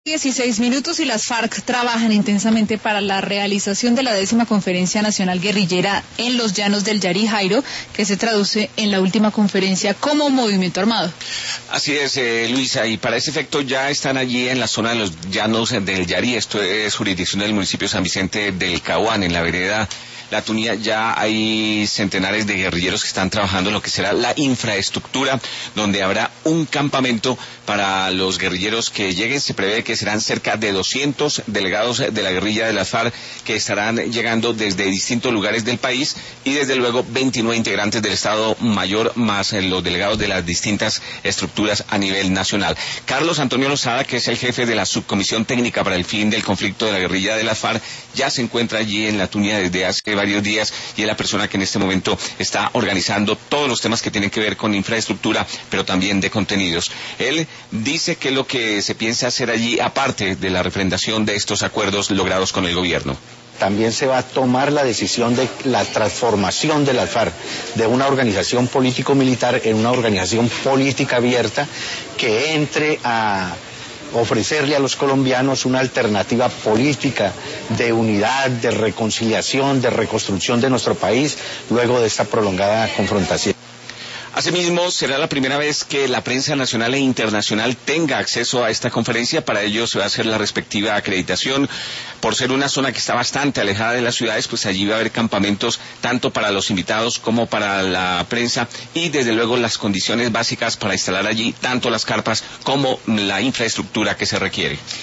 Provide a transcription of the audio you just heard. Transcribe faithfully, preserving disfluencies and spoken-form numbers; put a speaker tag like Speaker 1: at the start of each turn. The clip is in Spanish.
Speaker 1: dieciséis minutos y las FARC trabajan intensamente para la realización de la décima Conferencia Nacional Guerrillera en los Llanos del Yari Jairo, que se traduce en la última conferencia como movimiento armado.
Speaker 2: Así es, eh, Luisa, y para ese efecto ya están allí en la zona de los Llanos del Yari, esto es jurisdicción del municipio San Vicente del Caguán, en la vereda La Tunía. Ya hay centenares de guerrilleros que están trabajando en lo que será la infraestructura, donde habrá un campamento para los guerrilleros que lleguen. Se prevé que serán cerca de doscientos delegados de la guerrilla de las FARC que estarán llegando desde distintos lugares del país, y desde luego veintinueve integrantes del Estado Mayor, más los delegados de las distintas estructuras a nivel nacional. Carlos Antonio Lozada, que es el jefe de la subcomisión técnica para el fin del conflicto de la guerrilla de las FARC, ya se encuentra allí en La Tunía desde hace varios días, y es la persona que en este momento está organizando todos los temas que tienen que ver con infraestructura, pero también de contenidos. Él dice que lo que se piensa hacer allí, aparte de la refrendación de estos acuerdos logrados con el gobierno,
Speaker 3: también se va a tomar la decisión de la transformación de las FARC de una organización político-militar en una organización política abierta que entre a ofrecerle a los colombianos una alternativa política de unidad, de reconciliación, de reconstrucción de nuestro país luego de esta prolongada confrontación.
Speaker 2: Asimismo, será la primera vez que la prensa nacional e internacional tenga acceso a esta conferencia. Para ello se va a hacer la respectiva acreditación. Por ser una zona que está bastante alejada de las ciudades, pues allí va a haber campamentos tanto para los invitados como para la prensa, y desde luego las condiciones básicas para instalar allí tanto las carpas como la infraestructura que se requiere.